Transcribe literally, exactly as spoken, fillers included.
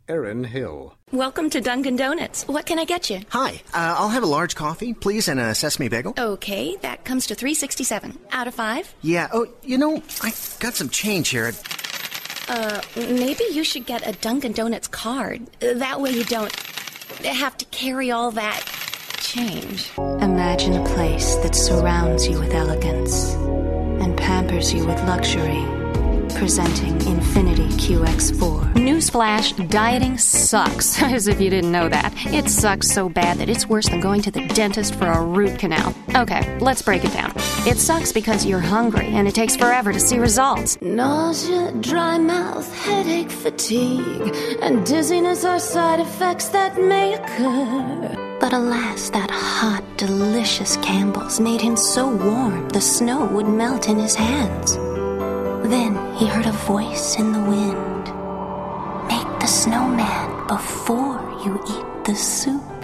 Erin Hill. Welcome to Dunkin' Donuts. What can I get you? Hi, uh, I'll have a large coffee, please, and a sesame bagel. Okay, that comes to three sixty-seven. Out of five? Yeah, oh, you know, I got some change here. Uh, maybe you should get a Dunkin' Donuts card. That way you don't have to carry all that change. Imagine a place that surrounds you with elegance and pampers you with luxury. Presenting Infinity Q X four. Newsflash, dieting sucks. As if you didn't know that. It sucks so bad that it's worse than going to the dentist for a root canal. Okay, let's break it down. It sucks because you're hungry and it takes forever to see results. Nausea, dry mouth, headache, fatigue, and dizziness are side effects that may occur. But alas, that hot, delicious Campbell's made him so warm the snow would melt in his hands. Then he heard a voice in the wind. Make the snowman before you eat the soup.